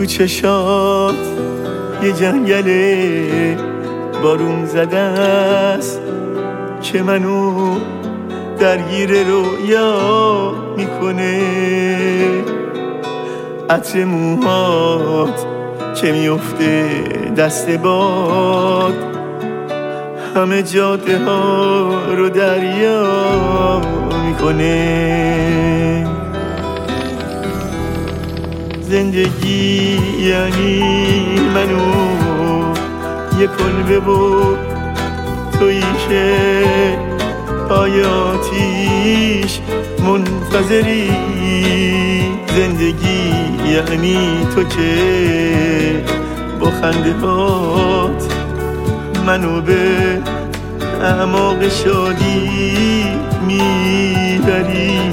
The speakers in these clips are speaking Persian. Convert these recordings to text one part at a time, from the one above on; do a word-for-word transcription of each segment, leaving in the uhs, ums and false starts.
تو چشات یه جنگل بارون زده است که منو درگیر رویا میکنه. عطر موهات که میفته دست باد همه جاده ها رو دریا میکنه. زندگی یعنی منو یه کلبه و تویی که پای آتیش منتظری. زندگی یعنی تو که با خنده هات منو به اعماق شادی میبری.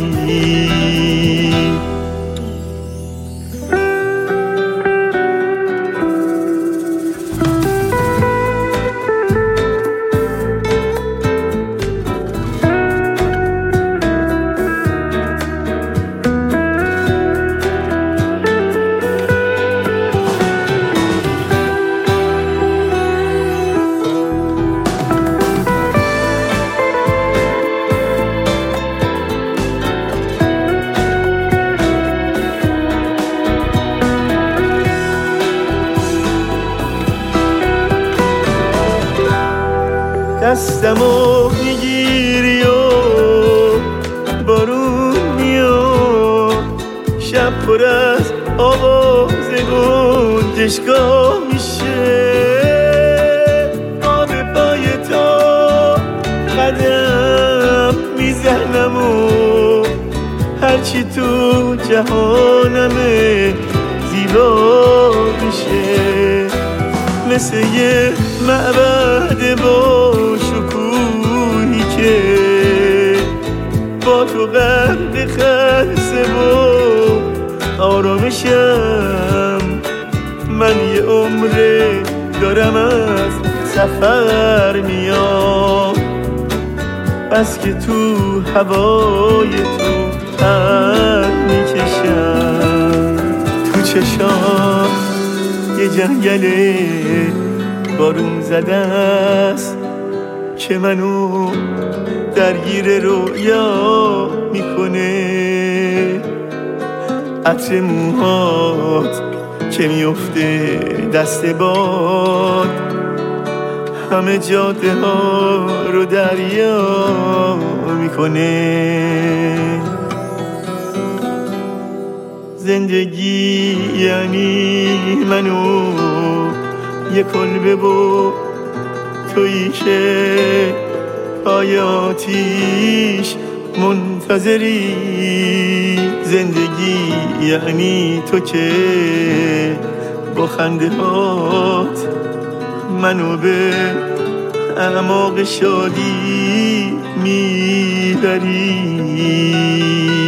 دستمو میگیری و بارون میاد، شب پر از آواز گنجشگاه میشه. آب پای تو قدم میزنم و هرچی تو جهانمه زیبا میشه. مثل یه معبد با شکوهی که با تو غرق خلصه و آرامشم. من یه عمره دارم از سفر میام، بس که تو هوای تو پر میکشم. تو چشام یه جنگل بارون زده است که منو درگیر رویا میکنه. عطر موهات که میفته دست باد همه جاده ها رو دریا میکنه. زندگی یعنی منو یه کلبه و تویی که پای آتیش منتظری. زندگی یعنی تو که با خنده هات منو به اعماق شادی میبری.